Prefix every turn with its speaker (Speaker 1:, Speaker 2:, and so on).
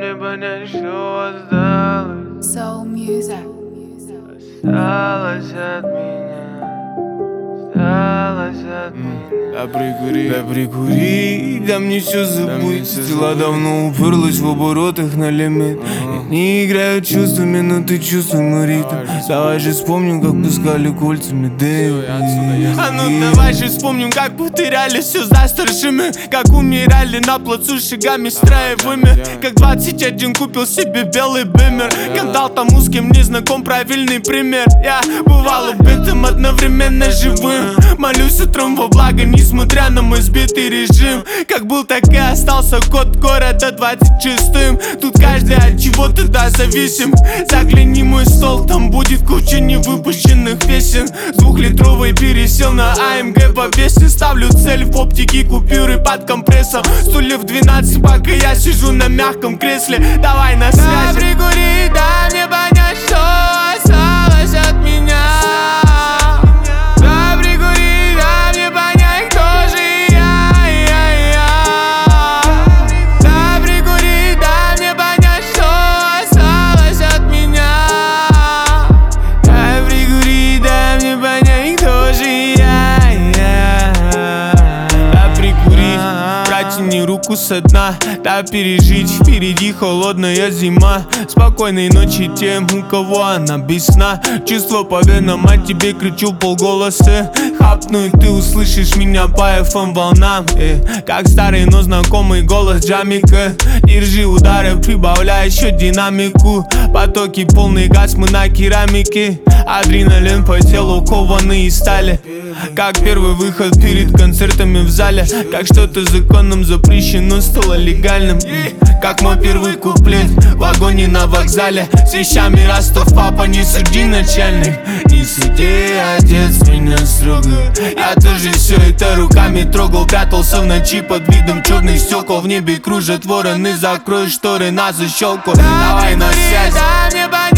Speaker 1: мне понять, что осталось.
Speaker 2: Soul Music.
Speaker 1: Осталось от меня, осталось от меня.
Speaker 3: Да прикури, да мне все забыть. Дела давно уперлась в оборотах на лимит. Не играют чувствами, но ты чувствуй мой ритм. Давай же вспомним, как пускали кольцами дым. А ну давай же вспомним, как потеряли все за старшими. Как умирали на плацу шагами строевыми. Как 21 купил себе белый бимер. Как дал тому, с кем не знаком, правильный пример. Я бывал убитым, одновременно живым. Молюсь утром во благо, несмотря на мой сбитый режим. Как был, так и остался код города 26-м. Тут каждый от чего-то зависим. Загляни мой стол, там будет куча невыпущенных песен. С 2-литровой пересел на АМГ по песне. Ставлю цель в оптике, купюры под компрессом. Стульев 12, пока я сижу на мягком кресле. Давай на связь. Да прикури, дай мне понять, что осталось от меня. Протяни руку со дна, да пережить. Впереди холодная зима. Спокойной ночи тем, у кого она без сна. Чувство по венам, а тебе кричу полголоса. Хапну и ты услышишь меня по FM волнам. Как старый, но знакомый голос Джамика. Держи удары, прибавляй еще динамику. Потоки полный газ, мы на керамике. Адреналин по телу, кованый из стали. Как первый выход перед концертами в зале. Как что-то законом запрещено стало легальным. Как мой первый куплет в вагоне на вокзале. С вещами Ростов, папа, не суди, начальник. Не суди, отец меня строго. Я тоже все это руками трогал. Прятался в ночи под видом черных стекол. В небе кружат вороны, закрой шторы на защелку. Давай на связь.